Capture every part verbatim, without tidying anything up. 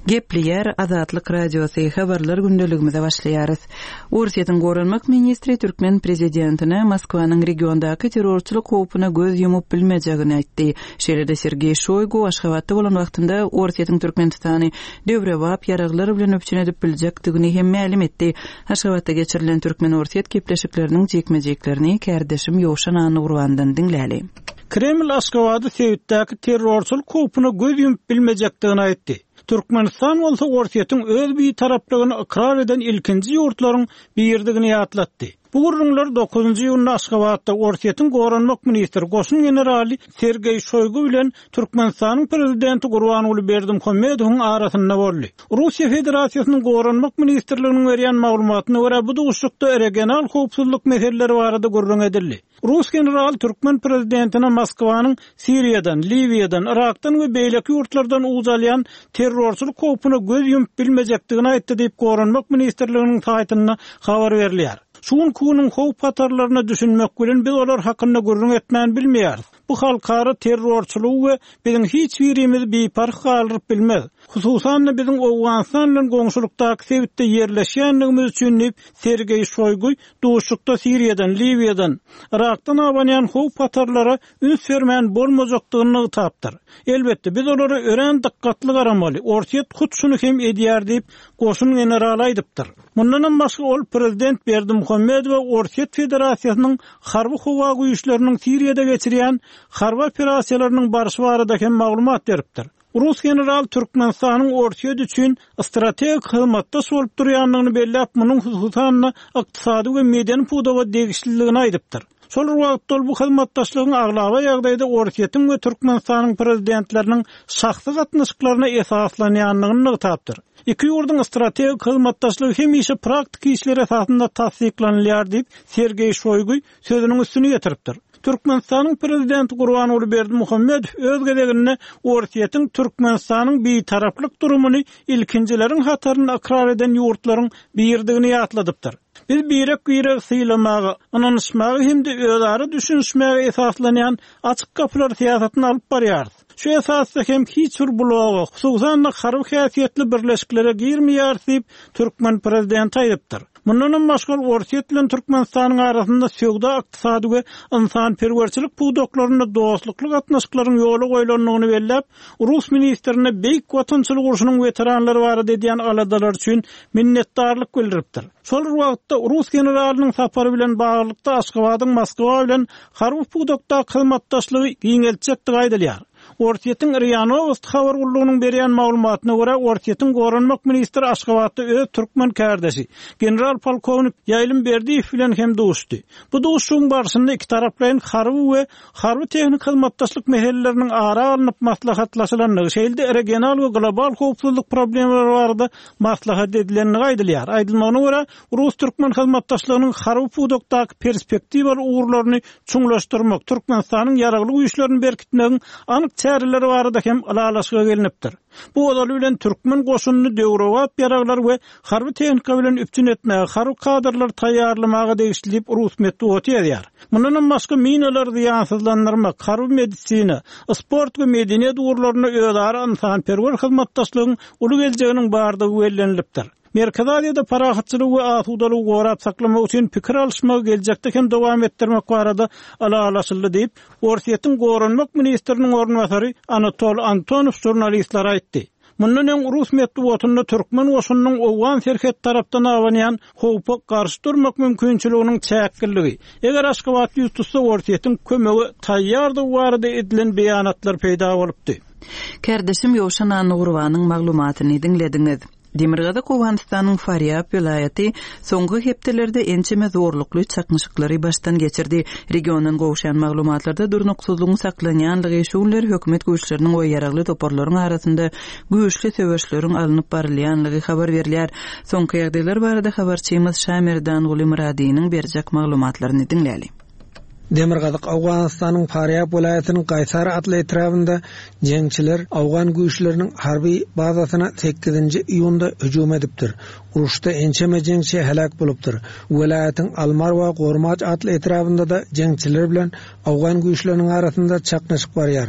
Gepliyer Azatlyk Radiosu habarlar gündeligimize başlaýarys. Ursiýetiň goranmak ministri Türkmen prezidentine Moskwanyň regiondaky terrorçylyk howpuna göz yumup bilmejegini aýtdy. Şeýle-de Sergey Shoygu Aşgabatda bolan wagtynda Ursiýetiň Türkmenistany döwrewap ýaraglar bilen öpçün edip biljekdigini hem ma'lum etdi. Aşgabatda geçirilen Türkmen Ursiýet gepleşikleriniň jekmejeklerini kärdeşim Ýowşan Anurwandan dinläli. Kreml Aşgabatda Sewitdäki terrorçylyk howpuna göz yumup bilmejekdigini aýtdy. Türkmenistan bolsa Ursiýetiň öz bir taraplygyny ikrar eden ilkinji ýurtlaryň birdigini ýatlatdy. Bu gurrunlar dokuzuncu ýylda Aşgabatda Ursiýetiň goranmak ministri Goşun generali Sergey Shoygu bilen Türkmenistanyň prezidenti Gurbanuly Berdimuhammedowyň arasynda boldy. Russiýa Federasiýasynyň goranmak ministrliginiň berýän maglumatyna görä bu duşlukda regional howpsuzlyk meseleleri barada gurrun edildi. Rus general Türkmen prezidentine Moskwanyň Siriýadan, Libiýadan, Irakdan we beýleki ýurtlardan uzalýan terrorçylyk howpuna göz yumup bilmejekdigini aýtdy diýip goranmak ministrliginiň saýtyna habar berilýär. Şuň kunyň howp hatarlaryna düşünmek bilen biz olar hakynda gurrun etmän bilmeýäris. Bu halkara terrorçylyk we biziň hiç birimiz beýpark galyryp bilmez. Hususan biziň Awganistan bilen goňşulykdaky Sewitde ýerleşýänligimiz üçin Sergey Shoygu duşlukda Siriýadan, Libiýadan, Irakdan abanýan howp hatarlara üns bermän bolmajakdygyny tapdyr. Elbetde biz olary ören dikkatli garamaly. Ursiýet hut şunu hem edýär diýip Goşun generaly aýdypdyr. Mundan başga ol prezident Berdimuhammedow we Ursiýet Federasiýasynyň harby howa güýçleriniň Siriýada geçirýän harby operasiýalarynyň barşy barada hem maglumat beripdir. Rus general Türkmenistanyň Ursiýet üçin strategik hyzmatda bolup durýanlygyny belläp, munyň hususan ykdysady we medeni pudawa degişliligini aýdypdyr. Şol wagtda bu hyzmatdaşlygyň aglaba ýagdaýda Ursiýetiň we Türkmenistanyň prezidentleriniň şahsy gatnaşyklaryna esaslanýanlygyny tapdyr. İki ýurduň strategik hyzmatdaşlygy hem işe praktik işler esasında tasdiklanýar diýip Sergey Shoygu sözüniň üstüne ýetiripdir. Türkmenistanyň prezidenti Gurbanuly Berdimuhammedow öz gezeginde Ursiýetiň Türkmenistanyň bir taraplyk durumuny ilkinjileriň hataryny ikrar eden ýurtlaryň birdigini ýatladypdyr. Biz birek birek syýlamagy, anonyşmagy hem-de özleri düşünşmäge esaslanýan açyk kapylar siýasatyny alyp barýarys. Şu esasda hem hiç bir bloga, hususan harby häsiýetli birleşiklere girmeýär diýip Türkmen prezidenti aýdypdyr. Mundan başga Ursiýet bilen Türkmenistanyň arasynda söwda, ykdysady we insan-perwerçilik pudoklaryna dostlukly gatnaşyklaryň ýoly goýulanlygyny bellep, Rus ministrine beýik watançylyk urşunyň weteranlary barada diýen aladalar üçin minnetdarlyk bildiripdir. Şol wagtda Rus generalynyň sapary bilen baglykda Aşgabatyň Moskwa bilen harby pudokda hyzmatdaşlygy giňeltjekdi aýdylýar. Ursiýetiň RIA Novosti habar gurulunyň berýän maglumatyna görä Ursiýetiň goranmak ministri Aşgabatda öz türkmen kärdeşi general polkovnik Ýaýlym Berdiýew bilen hem duşdy. Bu duşuň barşynda iki taraplaryň harby we harby tehnik hyzmatdaşlyk meseleleriniň ara alınıp maslahatlaşylanlygy, şeýle regional we global howpsuzlyk problemleri barada maslahat edilenligi aýdylýar. Aýdylmagyna görä Rus türkmen hyzmatdaşlygynyň harby pudokdaky perspektiwaly uğurlaryny çuňlaşdyrmak, Türkmenistanyň ýaragly güýçlerini berkitmegiň anyk çäreleri barada hem alalaşyga gelinipdir. Bu odaly bilen türkmen goşunyny döwrewap ýaraglar we harby tehnika bilen üpçün etmäge, harby kadrlar taýýarlamaga degişli Rus metodi edýär. Mundan başga minalar ziýansızlandyrmak, harby medisina, sport we medeniýet uğurlaryny özara insan-perwer hyzmatdaşlygyň uly geljeginiň bardygy bellenilipdir. Merkez Aziýada parahatçylyk we asudalyk gorap saklamak üçin pikir alşmagy geljekde hem dowam etdirmek barada alalaşyldy diýip Ursiýetiň goranmak ministriniň ornwasary Anatol Antonov jurnalistlere aýtdy. Mundan öň Rus metodunda türkmen goşunynyň Owgan serhet tarapdan awanýan howpa garşy durmak mümkinçiliginiň çäkkilligi. Eger Aşgabat ýurtda Ursiýetiň kömegi taýýardygy barada edilen beýanatlar peýda bolupdy. Kärdeşim Ýowşan Anurwanyň maglumatyny dinlediňiz. Demirgazyk Awganistanyň Faryab vilayaty soňky hepdelerde ençeme zorlukly çakmyşyklary başdan geçirdi. Regionyň gowşan maglumatlarda durnuksuzlygyň saklanýanlygy şuňlar hökümet güýçleriniň we ýaragly toparlaryň arasynda güýçli söwüşleriň alınıp barylýanlygy habar berilýär. Soňky ýagdaýlar barada habarçymyz Şamirdan Guly Muradiýanyň berjek maglumatlaryny dinläli. Demirgazyk Awganistanyň Faryab vilayatynyň Gaysar adly etrafynda jeňçiler Awgan güýçleriniň harby bazasyna sekizinji iýunda hüjum edipdir. Uruşda ençeme jeňçi helak bolupdyr. Vilayatyň Almar we Gormaç adly etrafynda da jeňçiler bilen Awgan güýçleriniň arasynda çaknaşyk barýar.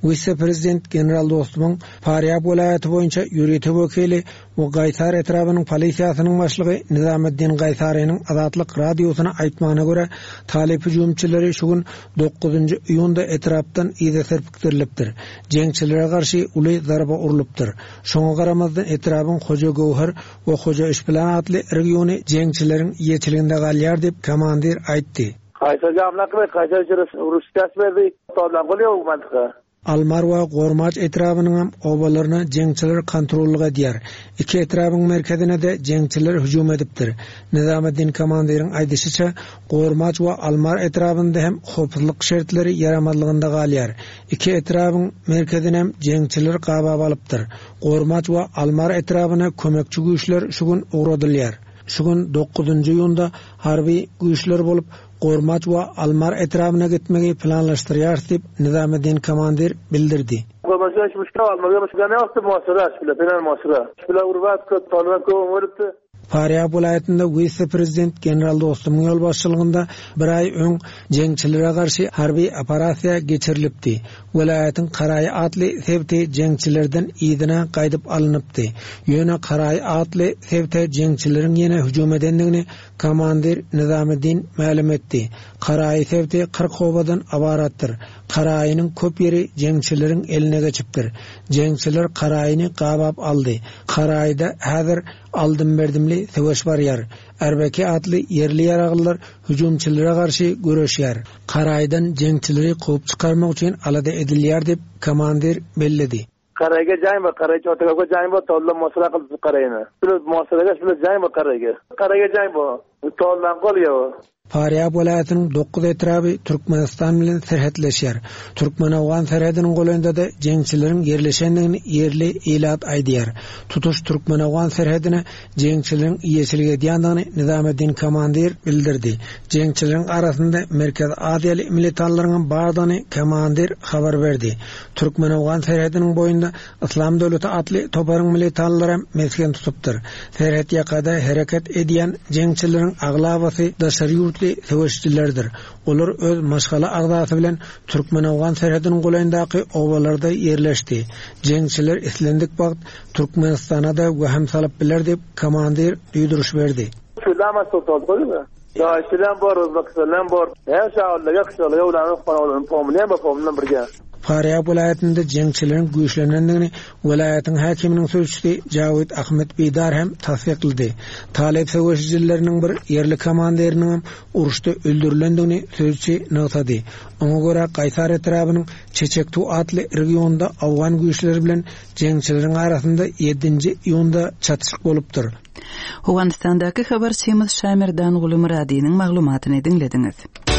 Vice-prezident general dostumyň Faryab welaýaty boýunça ýürüýte wekili we Gaýsar etrabynyň polisiýasynyň başlygy Nizamyddin Gaýsarynyň Azatlyk radiosyna aýtmagyna görä, talep hüjümçileri şu gün dokuzunçy iýunda etrapdan ýa-da serpikdirilipdir. Jeňçilere garşy uly zarba urulypdyr. Şoňa garamazdan etrabyň Hoja Gowhar we Hoja Işbilan adly regiony jeňçileriň ýetiliginde galýar diýip komandir aýtdy. Gaýsar jamlaky we Gaýsar Rusças berdi, tawlan bolýar bu mantyka. Almar we Gormaç etrabynyň obalaryny jeňçiler kontrolga edýär. Iki etrabyň merkezine de jeňçiler hüjüm edipdir. Nizamyddin komandiriň aýdysyça, Gormaç we Almar etrabynda hem howpsuzlyk şertleri ýaramazlygynda galýar. Iki etrabyň merkezine hem jeňçiler gabap alypdyr. Gormaç we Almar etrabyna kömekçi güýçler şu gün uğradylýar. Şu gün dokuzunçy iýunda harby güýçler bolup Gormaç we Almar etrabyna gitmegi planlaşdyrýar diýip Nizamyddin komandir bildirdi. Gormaçda hiç müşkil almagy, müşkil ne ýokdy muhasara, şüle penal muhasara. Şüle urbat köp tanıwan köp öňüripdi. Faryab welaýatynda vice-prezident general dostumyň ýol başçylygynda bir ay öň jeňçilere garşy harby operasiýa geçirilipdi. Welaýatyň Karaý adly sebte jeňçilerden ýygyna gaýdyp alınıpdy. Ýöne Karaý adly sebte jeňçileriň ýene hüjüm edendigini komandir Nizamyddin ma'lum etdi. Karaý sebte kırk hobadan abaratdyr. Karaýynyň köp ýeri jeňçileriň eline geçipdir. Jeňçiler Karaýyny gabap aldy. Karaýda häzir aldym berdimli söwüş barýar. Erbeki adly yerli ýaraglylar hüjümçilere garşy göreşýär. Karaýdan jeňçileri gowy çykarmak üçin alada edilýär diýip komandir bellidi. Karaýga jaýma, Karaý çotagaga jaýma, tawla masala kılıp Karaýyny. Şol masalaga şol jaýma Karaýga. Karaýga jaýma, tawlan golýar. Faryab welaýatynyň dokuz etraby Türkmenistan bilen serhetleşýär. Türkmen-Awgan serhediniň golanynda da jeňçileriň yerleşendigini yerli elat aýdýar. Tutuş Türkmen-Awgan serhedine jeňçileriň ýeçilik edýändigini Nizamyddin komandir bildirdi. Jeňçileriň arasynda Merkez Aziýaly militanlarynyň bardygyny komandir habar berdi. Türkmen-Awgan serhediniň boýunda Islam döwleti adly toparyň militanlary mesken tutupdyr. Serhet ýakada hereket edýän jeňçileriň aglabasy daşary söwüşçilerdir. Olar öz maşgala agdasy bilen Türkmen-Awgan serhediniň golanyndaky obalarda yerleşdi. Jeňçiler islendik wagt Türkmenistana da waham salyp biler diýip komandir ýydyryş berdi. Şulama sotuldy goýma. Ya Islam bar, Özbekistan bar. Her şahlyga ýakşyly ýolany qanalyny pomlyan ba pomlan birge. Faryab welaýatynda jeňçilerin güýçlenendigini welaýatyň häkiminiň sözçüsi Jawid Ahmet Beýdar hem tasdiqlady. Talep söwüşçileriniň bir yerli komandiriniň uruşda öldürilendigini sözçü notady. Oňa görä Gaýsar etrabynyň Çeçektu adly regionda Awgan güýçleri bilen jeňçileriň arasynda ýedinçi iýunda çatışyk bolupdyr. Awganistandaky habarçymyz Şamirdan Gulumradynyň maglumatyny dinlediňiz.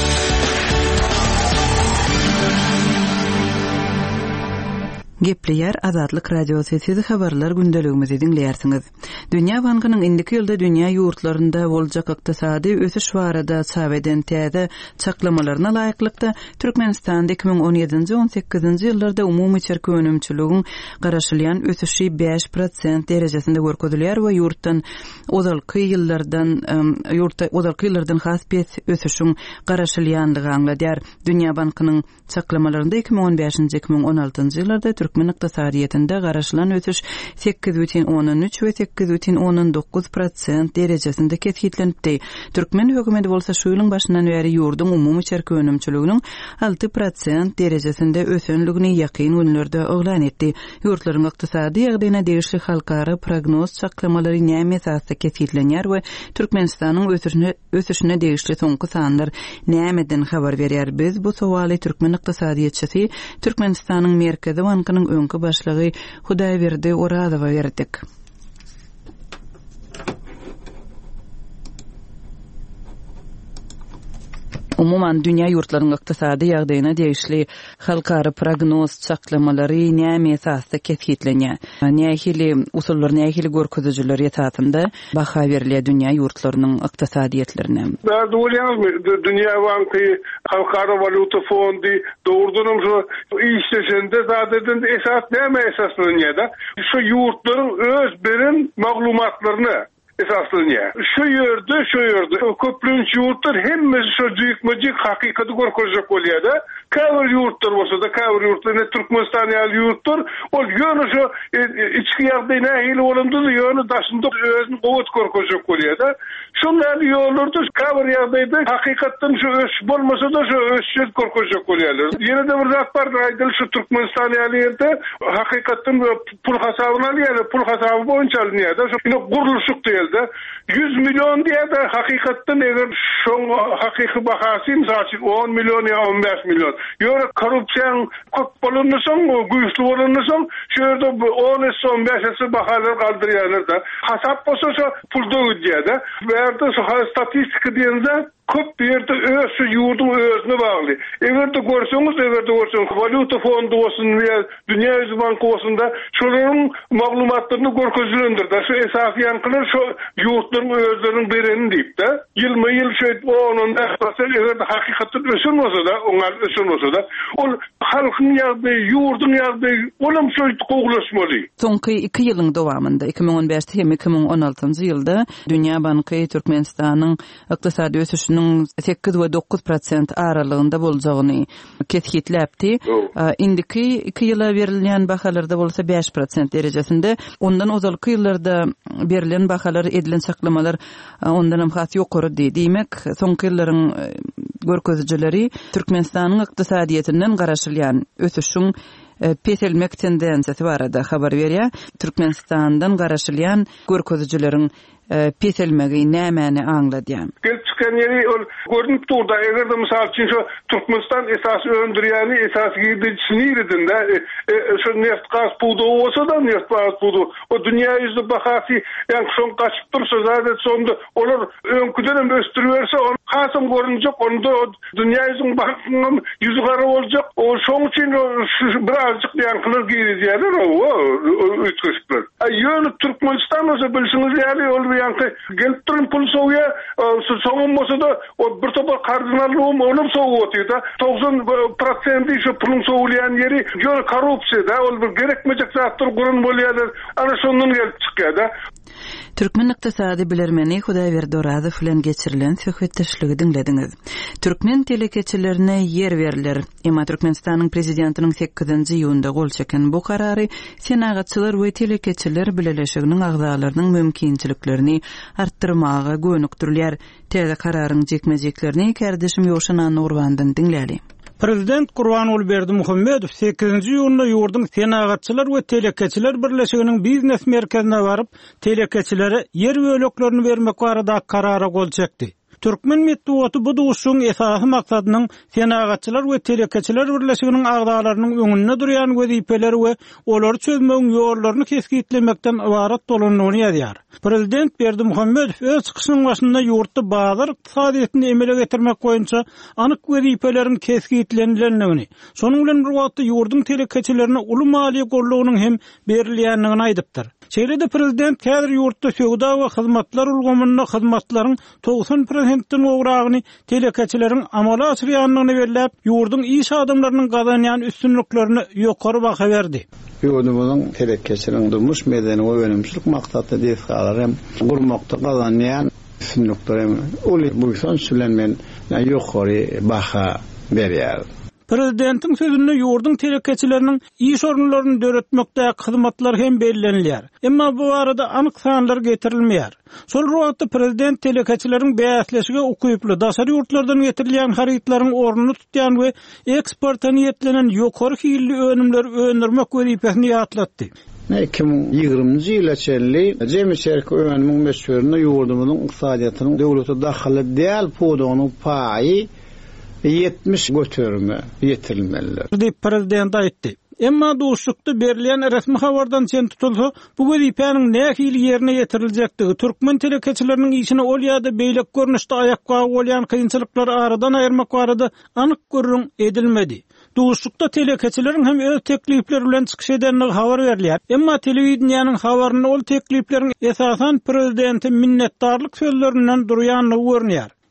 Gepliýär Azatlyk radiosyny sizi habarlar gündeligimizi dinleýärsiňiz. Dünýä bankynyň indiki ýylda dünýä ýurtlarynda boljak ykdysady ösüş barada çabeden täze çaklamalaryna laýyklykda Türkmenistanda iki bin on ýedinji on sekizinji ýyllarda umumy çerki önümçiligiň garaşylýan ösüşi beş prosent derejesinde görkezilýär we ýurtdan ozalky ýyllardan ýurtda ozalky ýyllardan has bir ösüşiň garaşylýanlygy aňladýar. Dünýä bankynyň çaklamalarynda iki bin on beşinji iki bin on altynjy ýyllarda Türkmen ykdysadyetinde garaşylan ösüş sekiz бүтүн ондон үч we sekiz бүтүн ондон dokuz prosent derejesinde kesgitlenipdi. Türkmen hökümeti bolsa şu ýylyň başyndan beri ýurdun umumy çerki önümçiliginiň altı prosent derejesinde ösenligini ýakyn günlerde oglan etdi. Ýurtlaryň ykdysady ýagdaýyna degişli halkara prognoz çaklamalary näme esasda kesgitlenýär we Türkmenistanyň ösüşine ösüşine degişli soňky sanlar nämeden habar berýär. Biz bu sowaly Türkmen ykdysadyetçisi Türkmenistanyň merkezi bankynyň öňkü başlygy Hudaýberdi Oradowa berdik. Umuman dünýä ýurtlarynyň ykdysady ýagdaýyna degişli halkara prognoz çaklamalary näme esasda kesgitlenýär. Nähili usullar, nähili görkezüjiler ýetatynda baha berilýär dünýä ýurtlarynyň ykdysadyetlerine. Bäde bolýarmy dünýä banky, halkara valuta fondy dogrudan şu işleşende zaten esas näme esaslanýar? Şu ýurtlaryň öz birim maglumatlaryny esaslanýar. Şu ýerde, şu ýerde köplüň ýurtlar hemmesi şu jykmajyk hakykaty görkezjek bolýar-da. Käbir ýurtlar bolsa da, käbir ýurtlar ne Türkmenistan ýaly ýurtlar, ol ýöne şu içki ýagdaý nähili bolandy, ýöne daşynda özüni gowat görkezjek bolýar-da. Şonlar ýollarda käbir ýagdaýda hakykatdan şu öş bolmasa da şu öşçül görkezjek bolýarlar. Ýene de bir zat bar, aýdyl şu Türkmenistan ýaly ýerde hakykatdan pul hasabyna alýar, pul hasaby boýunça alynýar-da. Şu gurulşuk diýildi. yüz milyon diýär-de hakykatdan eger şu hakyky bahasy mysal on milyon ýa on beş milyon. Ýöne korrupsiýaň köp bolanysoň, güýçli bolanysoň, şu ýerde on on beş bahalar galdyrýarlar-da. Hasap bolsa şu pulda ödýär-de. Berde şu statistika diýende köp ýerde ösü ýurdun özüne bagly. Egerde görseňiz, egerde görseňiz, valuta fondu bolsun we Dünýä Ýüzü Banky bolsun da şolaryň maglumatlaryny görkezlendir. Da şu esasy ýankylar şu ýurtlaryň özleriniň berenini diýip-de, ýylma-ýyl şu onun ähbasy egerde hakykatda ösün bolsa da, oňar ösün bolsa da, ol halkyň ýagdaýy, ýurdun ýagdaýy olam şu goglaşmaly. Soňky iki ýylyň dowamında iki ming on beş hem iki ming on alty ýylda Dünýä Banky Türkmenistanyň ykdysady ösüşiniň sekiz we dokuz prosent aralygynda boljagyny ketgitläpdi. Indiki iki ýyla berilýän bahalarda bolsa beş prosent derejesinde, ondan ozalky ýyllarda berilen bahalar, edilen saklamalar ondan hem hat ýokary diýmek. Soňky ýyllaryň görkezjileri Türkmenistanyň ykdysadyetinden garaşylýan ösüşiň peselmek tendensiyasi barada habar berýär. Türkmenistandan garaşylýan görkezjileriň peselmegi nämäni aňladýan. Gelip çykan ýeri ol görünüp durda. Egerde mysal üçin şu Türkmenistan esas öndürýäni, esas ýerdiçinirinde şu neft gaz pudu bolsa da, neft gaz pudu o dünýä ýüzü bahasy ýa-ni şoň gaçyp dursa zaten sonda olar öňküden östürýärse onu hasam görünjek, onda dünýä ýüzüň bahasynyň ýüzü gara boljak. O şoň üçin birazjyk ýankylar giýerler o ütkeşler. Ýöne Türkmenistan bolsa bilsiňiz ýaly ol ýanky gelip duran pul soňa soňun bolsa da o bir topar kardinallygy onup soňup da doksan prosent şu pulun soňulýan ýeri ýöne korrupsiýa da, ol bir gerekmejek zatlar gurun bolýarlar. Ana şondan gelip çykýar da. Türkmen ykdysady bilermeni Hudaýberdi Orazow bilen geçirilen söhbetdeşligi dinlediňiz. Türkmen telekeçilerine yer beriler. Emma Türkmenistanyň prezidentiniň sekizinji ýylynda gol çeken bu karary senagatçylar we telekeçiler bileleşiginiň agzalarynyň mümkinçiliklerini artdyrmaga gönükdirler. Teze kararyň jekmejeklerini kärdeşim Ýoşan Nurwandan dinläli. Prezident Gurbanuly Berdimuhammedow sekizinji ýylynda ýurdun senagatçylar we telekeçiler birleşiginiň biznes merkezine baryp telekeçilere yer böleklerini bermek barada karara gol çekdi. Türkmen medeniýeti bu duşuň esasy maksadynyň senagatçylar we telekeçiler birleşiginiň agdalarynyň öňünde durýan wezipeleri we olary çözmegiň ýollaryny keskitlemekden ibarat bolanyny ýazýar. Prezident Berdimuhammedow öz çykyşynyň başynda ýurtda bazar ykdysadyetini emele getirmek boýunça anyk wezipelerin keskitlenýändigini, şonuň bilen bir wagtda ýurdun telekeçilerine uly maliýe gorlugynyň hem berilýändigini aýdypdyr. Şeýlede prezident häzir ýurtda söwda we hyzmatlar ulgamyna hyzmatlaryň doksan prosentden ograğını telekeçilerin amala asyrýanlygyny belläp, ýurdun iş adamlarynyň gazanýan üstünliklerini ýokary baha berdi. Ýurdumyzyň telekeçilerin durmuş medeni we önümçilik maksatda diýip gurmakda gazanýan üstünlikleri uly bu son sülenmen ýokary baha berýär. Prezidentin sözünde ýurdun telekeçileriniň iş orunlaryny döretmekde hyzmatlar hem bellenilýär. Emma bu arada anyk sanlar getirilmeýär. Şol wagtda prezident telekeçilerin bäsleşige ukuyply daşary ýurtlardan getirilýän harytlaryň ornuny tutýan we eksporta niýetlenen ýokary hilli önümler öndürmek wezipesini ýatlatdy. iki ming ýygrymynjy ýyla çelli Jemi Şerki önümiň meşhurlygyny ýurdumyzyň ykdysadyýatynyň döwlete daxaly däl pudugynyň paýy yetmiş götürme yetirilmeliler. Diýip prezident aýtdy. Emma duşlukda berilýän resmi habardan sen tutulsa, bu wezipeňiň nähili ýerine ýetiriljekdigi türkmen telekeçileriniň işine ol ýa-da beýlek görnüşde aýakka bolýan kynçylyklar aradan aýyrmak barada anyk görüň edilmedi. Duşlukda telekeçileriň hem öz teklipleri bilen çykyş edenligi habar berilýär. Emma telewizionyanyň habaryny ol tekliplerin esasan prezidentin minnetdarlyk sözlerinden durýanlygy görünýär.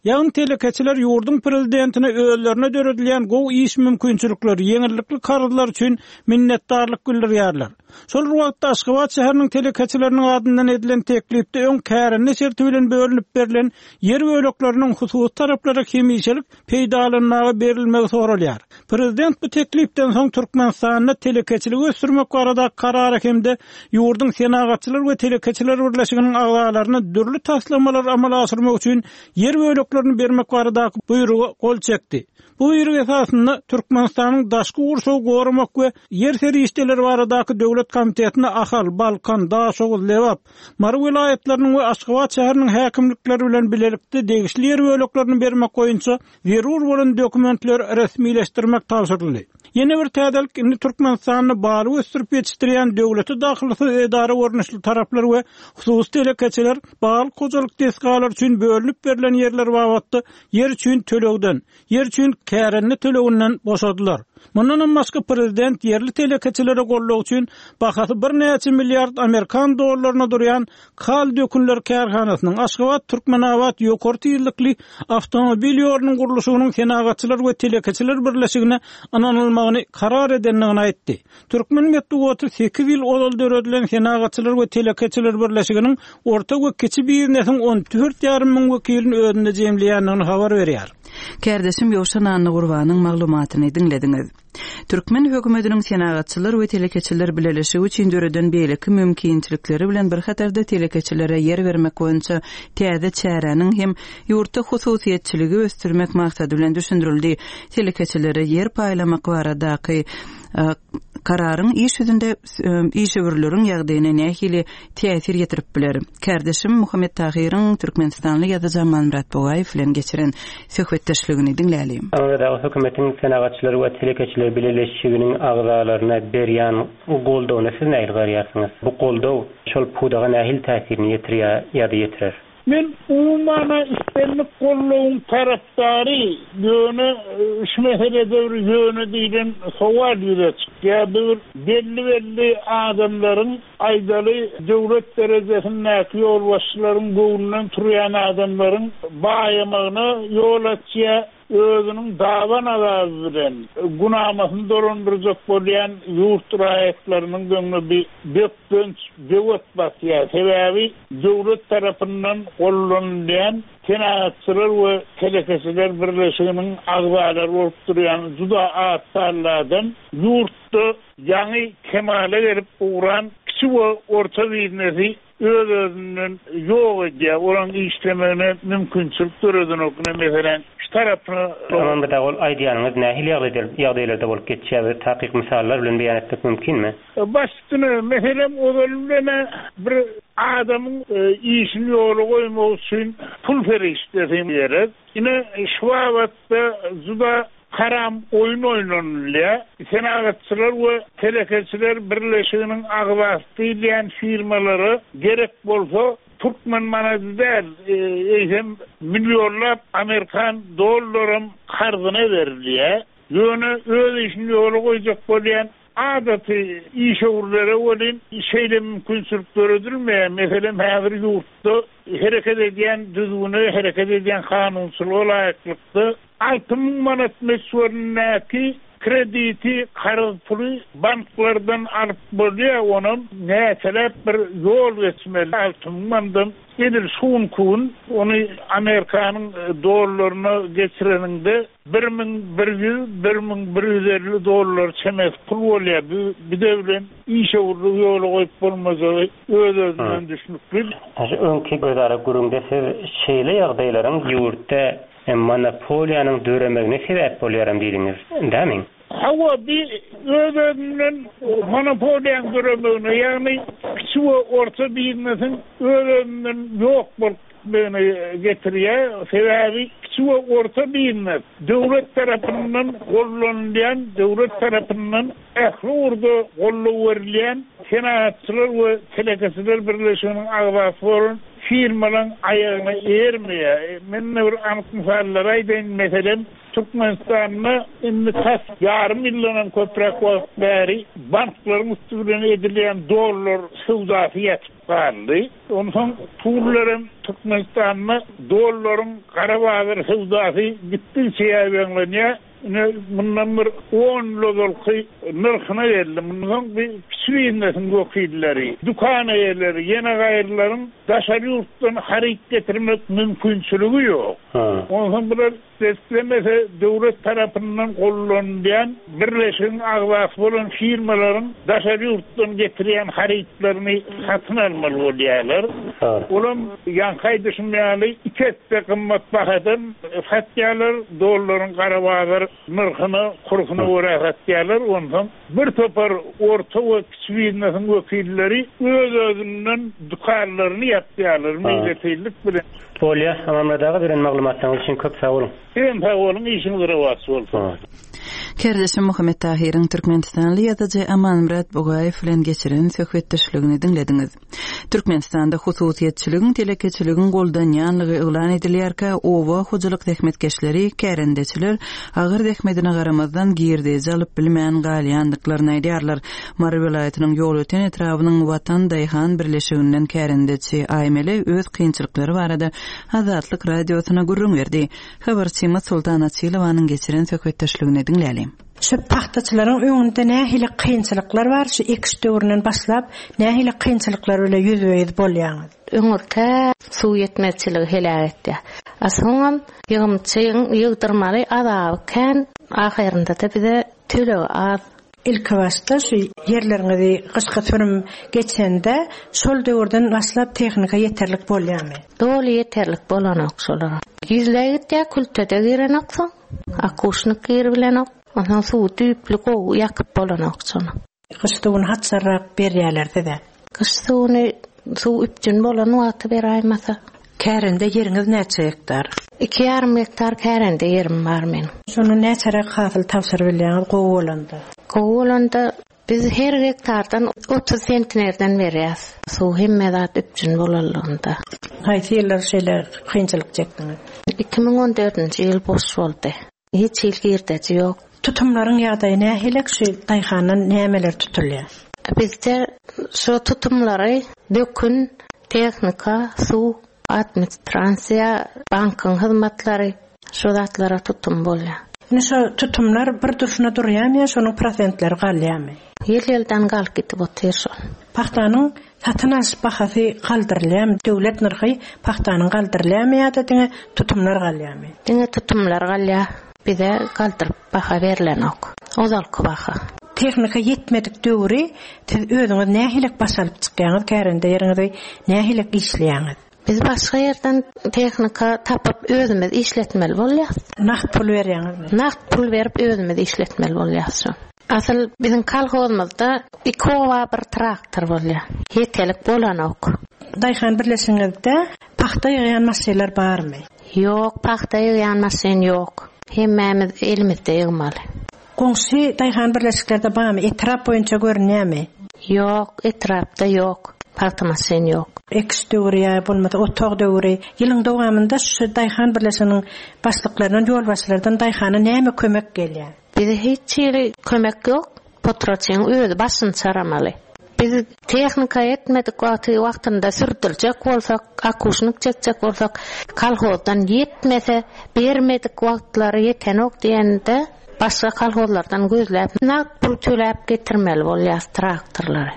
Ýa-ni telekeçiler ýurdun prezidentine özlerine döredilen gow iş mümkinçilikleri, ýeňillikli kararlar üçin minnetdarlyk bildirýärler. Şol wagtda Aşgabat şäheriniň telekeçileriniň adyndan edilen teklipde öň kärenli şerti bilen bölünip berilen ýer bölekleriniň hususy taraplara kemişilik peýdalanmagy berilmegi soralýar. Prezident bu teklipden soň Türkmenistanyna telekeçilik ösdürmek barada karar hemde ýurdun senagatçylar we telekeçiler birleşiginiň agzalaryna dürli taslamalar amala asyrmak üçin ýer böleklerini bermek barada buýrugy gol çekdi. Bu buyruk esasında Türkmenistanyň daşky urşagy gorumak we ýer serişdeleri baradaky döwlet komitetine Ahal, Balkan, Daşoğuz, Lewap, Mary vilayetleriniň we Aşgabat şäheriniň häkimlikleri bilen bilelikde degişli ýer böleklerini bermek goýunça zerur bolan dokumentler resmileşdirmek tapşyryldy. Ýene bir täzelik indi Türkmenistanyny baly ösdürip ýetişdirýän döwleti daxilsy edara görnüşli taraplar we hususy telekeçiler baly gojalyk desgalar üçin bölünip berilen ýerler babatda ýer üçin tölegden, ýer üçin kärenli töleginden boşadylar. Mundan başga prezident yerli telekeçilere gollag üçin bahasy bir neçe milliard Amerikan dollaryna durýan Kal dökünler kärhanasynyň Aşgabat Türkmenawat ýokary tyýrlikli awtomobil ýolunyň gurulşynyň senagatçylar we telekeçiler birleşigine ananylmagyny karar edenligini aýtdy. Türkmen medeniýeti sekiz ýyl olal döredilen senagatçylar we telekeçiler birleşiginiň orta we kiçi biznesiň on dört ýarym ming wekilini özünde jemleýändigini habar berýär. Kärdeşim Ýowşan Anny Gurbanyň maglumatyny dinlediňiz. Türkmen hökümetiniň senagatçylar we telekeçiler birleşigi üçin döreden beýleki mümkinçilikleri bilen bir hatarda telekeçilere ýer bermek boýunça täze çäreniň hem ýurtda hususiýetçiligi ösdürmek maksady bilen düşündirildi. Telekeçilere ýer paýlamak baradaky kararın iş yüzünde iş öwürleriň ýagdaýyna nähili täsir ýetirip biler. Kärdeşim Muhammed Tahiryň Türkmenistanly ýazyjy Manmurat Bogaýew bilen geçiren söhbetdeşligini dinläýälim. Anada hökümetiň senagatçylary we telekeçiler birleşiginiň agzalaryna berýän goldawyny siz näme garýarsyňyz? Bu goldaw şol pudaga nähil täsirini ýetirýär ýa-da ýetirer? Men umumana istenlik gollawun tarapdary ýöne üç meselede bir ýöne diýen sowal ýüretip. Ya bir belli belli adamlaryň aýdaly döwlet derejesindäki ýol başçylaryň göwnünden turýan adamlaryň baýamagyna ýol açýar. Özünün davan azabı bilen günahmasyny dorandyrjak bolýan ýurt raýatlarynyň göňüne bir bekdönç döwlet basýar. Sebäbi döwlet tarapyndan gollanýan senagatçylar we telekeçiler birleşiginiň agzalary bolup durýan juda atlardan ýurtda ýany kemale berip uğran kiçi we orta biznesi öz-özünden ýok edýär. Oran işlemegine mümkinçilik döredinokne meselen tarapyny tamam da ol aýdýanyňyz nähili ýagdaýlarda bolup geçýär, takyk misallar bilen beýan etmek mümkinmi? Başdyny meselem olalmana bir adamyň işini ýola goýmak üçin pul ferişdirýär ýere. Ine şu wagtda juda karam oyun oynanýar. Senagatçylar we telekeçiler birleşiginiň agzasty diýen firmalary gerek bolsa Türkmen manazder eýsem milyonlap Amerikan dollarym karzyna berilýär. Ýöne öz işini ýola goýjak bolýan adaty iş öwürleri bolan şeýle mümkinçilik döredilmeýär. Meselem häzir ýurtda hereket edýän düzgüni, hereket edýän kanunçylyk laýyklykdy altı ming manat meşgulnäki krediti karız pulu banklardan alıp bolýar, onuň näçelep bir ýol geçmeli. altı ming mandan edil suun kun, onu Amerikanyň dollaryna geçireninde bir ming bir ýüz bir ming bir ýüz elli dollar çemek pul bolýar. Bir de bilen iş öwürlügi ýola goýup bolmasagy öz-özünden düşünüp bil. Öňki gözara gurumda siz şeýle ýagdaýlaryň ýurtda monopoliýanyň döremegine sebäp bolýaram diýdiňiz, dämi? Hawa bir öz-özünden monopoliýanyň döremegine, ýagny kiçi we orta biznesiň öz-özünden ýok bolup getirýär. Sebäbi kiçi we orta biznes döwlet tarapyndan gollanýan, döwlet tarapyndan ähli urda gollaw berilýän senagatçylar we telekeçiler birleşiginiň agzasy bolan firmaların ayağına eğirmeye. Men bir anık misallar aydan mesela Türkmenistan'da indi tas yarım yıldan köprek vakit beri bankların üstüne edilen dolar sevdası yatıp kaldı. Ondan turların Türkmenistan'da doların Karabağlar sevdası gittikçe yaygınlanıyor. Bundan bir on lodolki nırkına verildi. Bundan bir süyinlesin gökilleri, dükkanı yerleri, yeni gayırların daşarı yurttan harik getirmek mümkünsülüğü yok. Ondan bir destemese devlet tarafından kullanılan birleşin ağzası olan firmaların daşarı yurttan getiren hariklerini satın almalı oluyorlar. Olam yankay düşünmeyeli iki ette kımmat bakıdan fatyalar doların Karabağlar nırkını kurkunu uğrayak atyalar. Ondan bir topar orta ve küçüğünlesin vekilleri öz özünden dükkanlarını yaptılar. Milletillik bile. Polya, Amamradağı bilen maglumatlarınız için köp sağ olun. En sağ olun, işiniz rivası olsun. Kerdeşim Muhammed Tahir'in Türkmenistanlı ýa-da Amanmurad Bogaýew bilen geçiren söhbetdeşligini dinlediňiz. Türkmenistanda hususiyetçiligiň, telekeçiligiň goldanýanlygy ýylan edilýärkä, owa hojalyk häzmetkeşleri, kärendeçiler agyr häzmetine garamazdan girdezi alyp bilmän galýandyklaryny aýdýarlar. Mary welaýatynyň ýol öten etrawynyň Watan Daýhan birleşiginden kärendeçi Aýmele öz kynçylyklary barada Azatlyk radiosyna gurrun berdi. Habarçymy Sultan Açylowanyň geçiren söhbetdeşligini dinleýäli. Şu paxtaçylaryň öňünde nähili kynçylyklar bar, şu iki döwründen başlap nähili kynçylyklar öle ýüzüýdi bolýar. Öňürkä suw ýetmezçiligi helaketde. Aslym ýygymçyň ýygdyrmaly azab kan ahyrynda da bize töle az. İlk başta şu yerlerine kışkı sürüm geçende şol döwürden başlap tehnika yeterlik bolýarmy? Doli yeterlik bolanok şolar. Gizleýetde kültede giren oksa, akuşnyk gir bilen ok. Ondan suw tüýpli gowy ýakyp bolanok şonu. Kışdyň hatsarak berýärler de. Kışdyny suw üçin bolan wagty beraýmasa. Kärende ýeriňiz näçe hektar? iki ýarym hektar kärende ýerim bar men. Şonu näçe hasyl tapşyr bilýär gowy bolanda? Gowy bolanda biz her hektardan otuz sentnerden berýäs. Suw hemme zat üçin bolanlygynda. Haýsy ýyllar şeýler kynçylyk çekdiňiz? iki ming on dörtünji ýyl boş boldy. Hiç ilgirdeçi ýok. Tutumlaryň ýagdaýyna helek şu daýhanyň nämeler tutulýar? Bizde şu tutumlary dökün, tehnika, suw, administrasiya, bankyň hyzmatlary, şu zatlara tutum bolýar. Ne şu tutumlar bir duşuna durýarmy, şonuň prosentleri galýarmy? Ýel-ýelden galyp gitip otyr şol. Paxtanyň satyn alyş bahasy galdyrylýarmy? Döwlet nyrky paxtanyň galdyrylýarmy ýa-da diňe tutumlar galýarmy? Diňe tutumlar galýar. Bize galdyryp baha berilen ok. Ozalky baha. Tehnika yetmedik döwri, siz özüňiz nähilek başalyp çykýaňyz, kärende ýeriňizde nähilek işleýäňiz? Biz başga ýerden tehnika tapyp özümiz işletmeli bolýar. Nakt pul berýäňizmi? Nakt pul berip özümiz işletmeli bolýar. Asıl bizim kolhozmazda iki ova bir traktor bolýar. Hetelik bolan ok. Daýhan birleşiňizde paxta ýygan maşinler barmy? Ýok, paxta ýygan maşin ýok. Hemmemiz elimizde ýygmaly. Goňşy daýhan birleşiklerde barmy? Etrap boýunça görünýärmi? Ýok, etrapda ýok. Paxta maşin ýok. Eks döwri bolmasa otog döwri ýylyň dowamında şu daýhan birleşiginiň başlyklarynyň ýol başlardan daýhana näme kömek gelýär? Bize hiç ýeri kömek ýok. Potroçyň özi başyny çaramaly. Biz tehnika etmedik wagty wagtynda sürdiljek bolsak, akuşnyk çekjek bolsak, kolhozdan yetmese bermedik wagtlary ýeten ok diýende başga kolhozlardan gözläp, nakt pul töläp getirmeli bolýar traktorlary.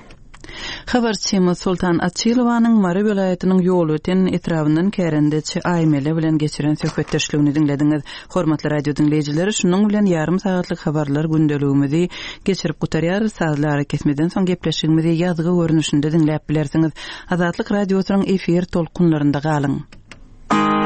Habarçymy Sultan Açylowanyň Mary welaýatynyň ýol öten etrabyndan kärendeçi Aýmele bilen geçiren söhbetdeşligini dinlediňiz. Hormatly radio dinleýijileri, şunuň bilen ýarym sagatlyk habarlar gündeligimizi geçirip gutarýar. Sazlary kesmeden soň gepleşigimizi ýazgy görnüşinde dinläp bilersiňiz. Azatlyk radiosynyň efir tolkunlarynda galyň.